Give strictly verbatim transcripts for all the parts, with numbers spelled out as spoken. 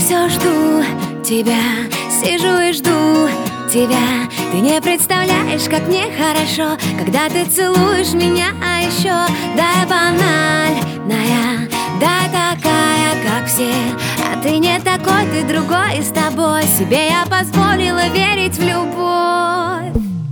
все жду тебя, сижу и жду тебя. Ты не представляешь, как мне хорошо, когда ты целуешь меня, а еще да, я банальная, да, такая, как все. А ты не такой, ты другой, и с тобой себе я позволила верить в любовь.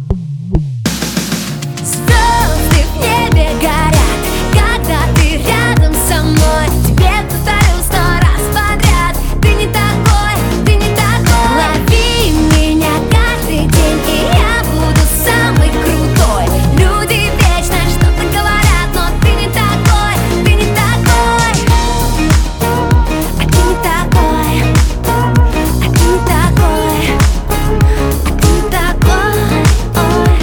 Звезды в небе горят, когда ты рядом со мной. Тебе повторю сто раз подряд: ты не такой, ты не такой. Лови меня каждый день, и я буду самый крутой. Люди вечно что-то говорят, но ты не такой, ты не такой. А ты не такой, а ты не такой, а ты не такой. Ой.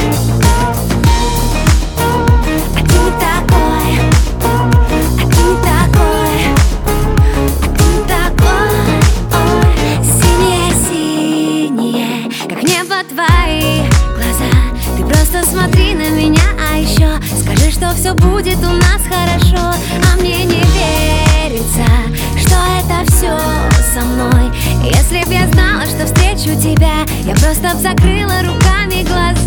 А ты не такой, а ты не такой, а ты не такой. Ой. Синие-синие, как небо твои глаза. Ты просто смотри на меня, а еще скажи, что все будет у нас хорошо. А мне не верится, что это все со мной. Если б я знала, что встречу тебя, я просто б закрыла руками глаза.